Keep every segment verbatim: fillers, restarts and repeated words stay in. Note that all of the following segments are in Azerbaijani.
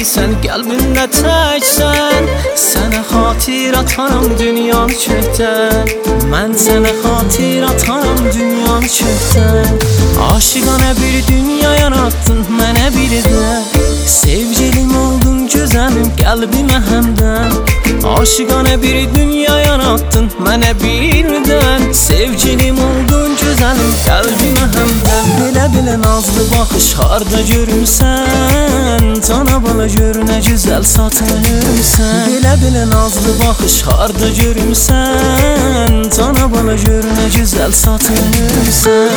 sən qəlbimdə təksən. Sənə xatir atarım dünyanı kökdən. Mən sənə xatir atarım dünyanı kökdən. Aşıqanə bir dünya yarattın mənə bir də. Sevgilim oldun gözəlim qəlbimə həmdən. Aşıqanə bir dünya yarattın mənə birdən. Sevgilim oldun gözəlim qəlbimə həmdən. Belə-belə nazlı baxış harda görürsən? Cana bala gör nə gözəl satırsan. Belə-belə nazlı baxış harda görürsən? Cana bala gör nə gözəl satırsan.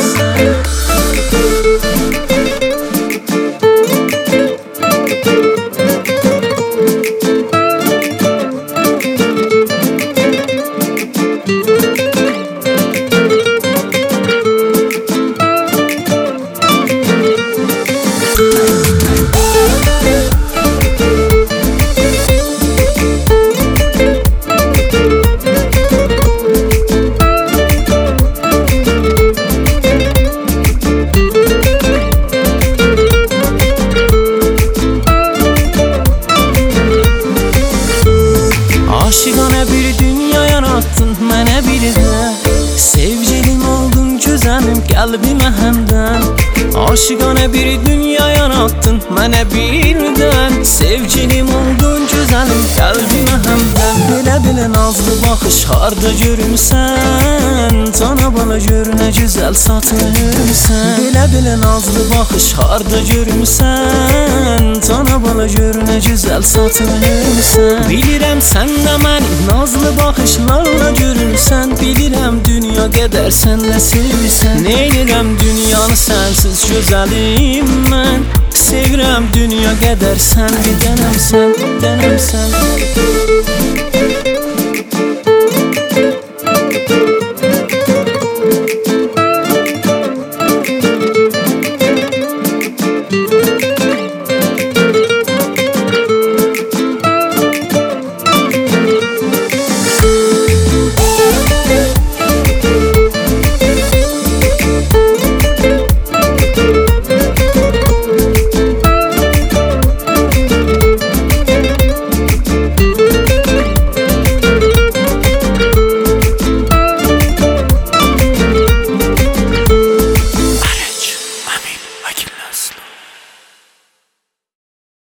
Aşıqanə bir dünya yarattın mənə bir də. Sevgilim oldun gözəlim qəlbimə həmdən. Aşıqanə bir dünya yarattın mənə birdən. Sevgilim oldun gözəlim qəlbimə həmdən. Belə-belə nazlı baxış harda görürsən? Cana bala gör nə gözəl satırsan. Belə-belə nazlı baxış harda görürsən? Cana bala gör nə gözəl satırsan. Bilirəm sən də məni nazlı baxışlarla görürsən. Bilirəm dünya qədər sən də sevirsən. Neylirəm dünyanı sənsiz gözəlim mən. Sevirəm dünya qədər sən bir dənəm sən, dənəm sən.